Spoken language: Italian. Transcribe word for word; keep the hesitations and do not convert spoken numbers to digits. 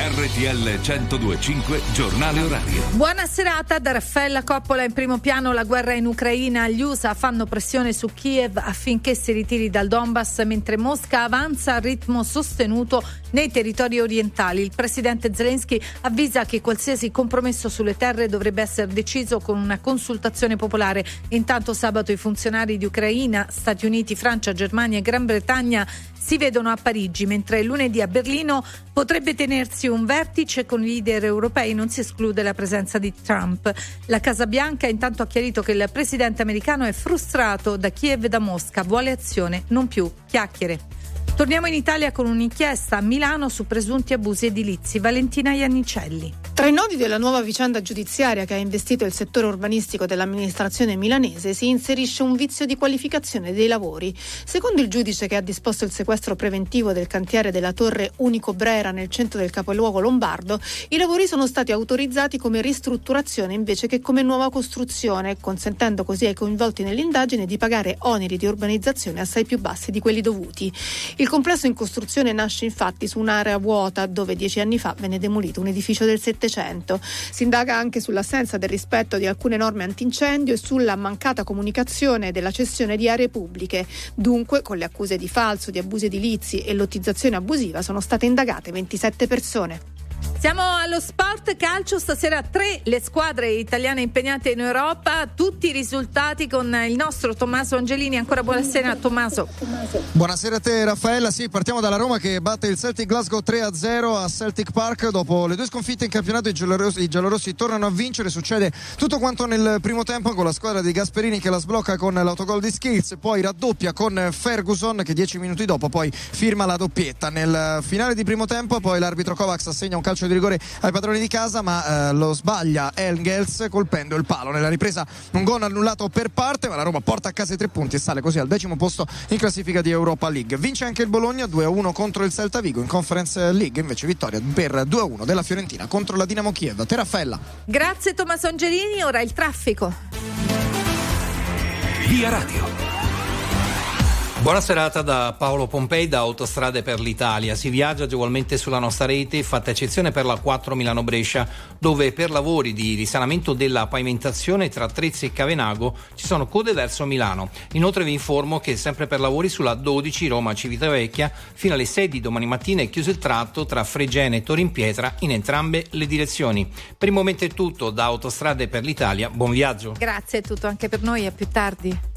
R T L centodue e cinque giornale orario. Buona serata da Raffaella Coppola. In primo piano la guerra in Ucraina. Gli U S A fanno pressione su Kiev affinché si ritiri dal Donbass, mentre Mosca avanza a ritmo sostenuto nei territori orientali. Il presidente Zelensky avvisa che qualsiasi compromesso sulle terre dovrebbe essere deciso con una consultazione popolare. Intanto sabato i funzionari di Ucraina, Stati Uniti, Francia, Germania e Gran Bretagna si vedono a Parigi, mentre lunedì a Berlino potrebbe tenersi un vertice con i leader europei. Non si esclude la presenza di Trump. La Casa Bianca intanto ha chiarito che il presidente americano è frustrato da Kiev e da Mosca, vuole azione, non più chiacchiere. Torniamo in Italia con un'inchiesta a Milano su presunti abusi edilizi. Valentina Iannicelli. Tra i nodi della nuova vicenda giudiziaria che ha investito il settore urbanistico dell'amministrazione milanese si inserisce un vizio di qualificazione dei lavori. Secondo il giudice che ha disposto il sequestro preventivo del cantiere della torre Unico Brera nel centro del capoluogo lombardo, i lavori sono stati autorizzati come ristrutturazione invece che come nuova costruzione, consentendo così ai coinvolti nell'indagine di pagare oneri di urbanizzazione assai più bassi di quelli dovuti. Il complesso in costruzione nasce infatti su un'area vuota dove dieci anni fa venne demolito un edificio del Settecento. Si indaga anche sull'assenza del rispetto di alcune norme antincendio e sulla mancata comunicazione della cessione di aree pubbliche. Dunque, con le accuse di falso, di abusi edilizi e lottizzazione abusiva sono state indagate ventisette persone. Siamo allo sport calcio, stasera tre le squadre italiane impegnate in Europa, tutti i risultati con il nostro Tommaso Angelini. Ancora buonasera Tommaso. Buonasera a te Raffaella. Sì, partiamo dalla Roma che batte il Celtic Glasgow tre a zero a Celtic Park. Dopo le due sconfitte in campionato i giallorossi, i giallorossi tornano a vincere. Succede tutto quanto nel primo tempo con la squadra di Gasperini che la sblocca con l'autogol di Skills, poi raddoppia con Ferguson che dieci minuti dopo poi firma la doppietta. Nel finale di primo tempo poi l'arbitro Kovacs assegna un calcio di rigore ai padroni di casa, ma eh, lo sbaglia Engels colpendo il palo. Nella ripresa un gol annullato per parte, ma la Roma porta a casa i tre punti e sale così al decimo posto in classifica di Europa League. Vince anche il Bologna due a uno contro il Celta Vigo. In Conference League invece vittoria per due a uno della Fiorentina contro la Dinamo Kiev. Te Raffaella. Grazie Tommaso Angelini. Ora il traffico. Via Radio. Buona serata da Paolo Pompei da Autostrade per l'Italia. Si viaggia agevolmente sulla nostra rete, fatta eccezione per la quattro Milano-Brescia, dove per lavori di risanamento della pavimentazione tra Trezzi e Cavenago ci sono code verso Milano. Inoltre vi informo che sempre per lavori sulla dodici Roma-Civitavecchia fino alle sei di domani mattina è chiuso il tratto tra Fregene e Torinpietra in entrambe le direzioni. Per il momento è tutto da Autostrade per l'Italia. Buon viaggio. Grazie, è tutto anche per noi, a più tardi.